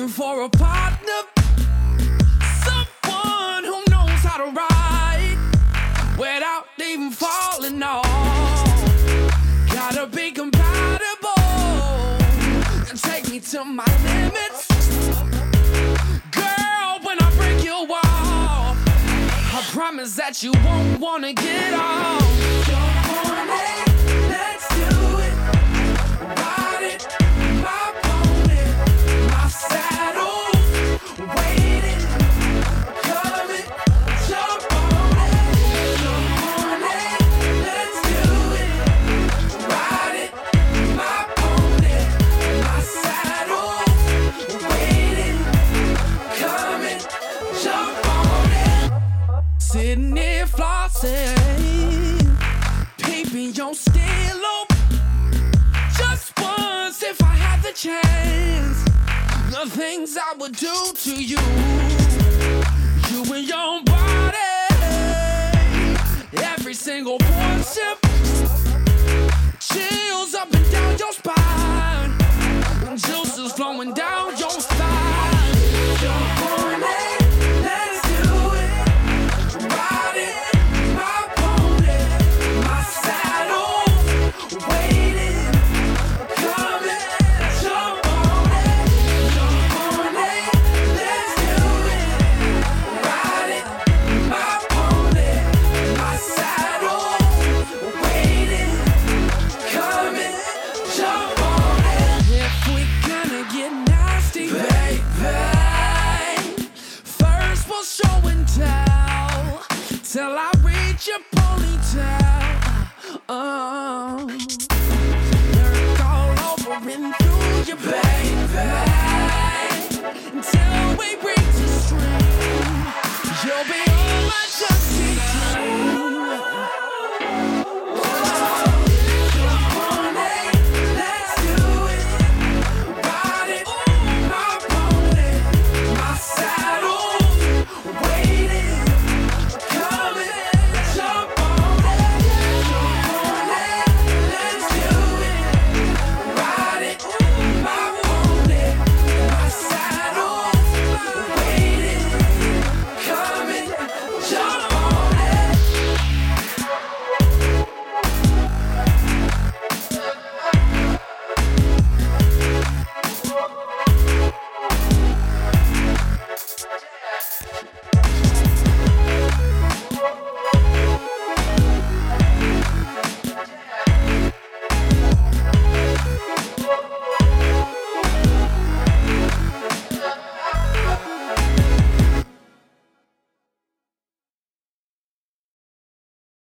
looking for a partner, someone who knows how to ride without even falling off. Gotta be compatible and take me to my limits. Girl, when I break you off, I promise that you won't wanna get off. Jump on it, let's do it. Ride it, my pony, my saddle's waiting. Coming, jump on it, let's do it. Ride it, my pony, my saddle's waiting. Coming, jump on it. Sitting here flossing, peeping your steelo. Just once, if I had the chance, the things I would do to you, you and your body, every single portion, chills up and down your spine, juices flowing down your spine.